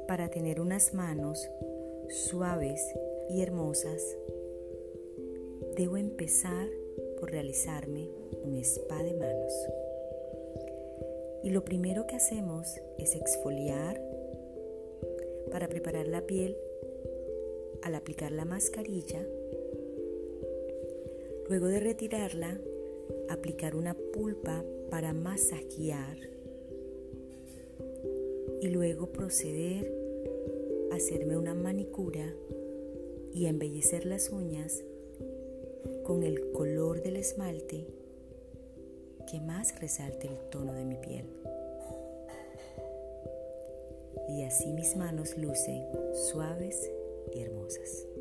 Para tener unas manos suaves y hermosas, debo empezar por realizarme un spa de manos. Y lo primero que hacemos es exfoliar para preparar la piel al aplicar la mascarilla. Luego de retirarla, aplicar una pulpa para masajear y luego proceder a hacerme una manicura y a embellecer las uñas con el color del esmalte que más resalte el tono de mi piel. Y así mis manos lucen suaves y hermosas.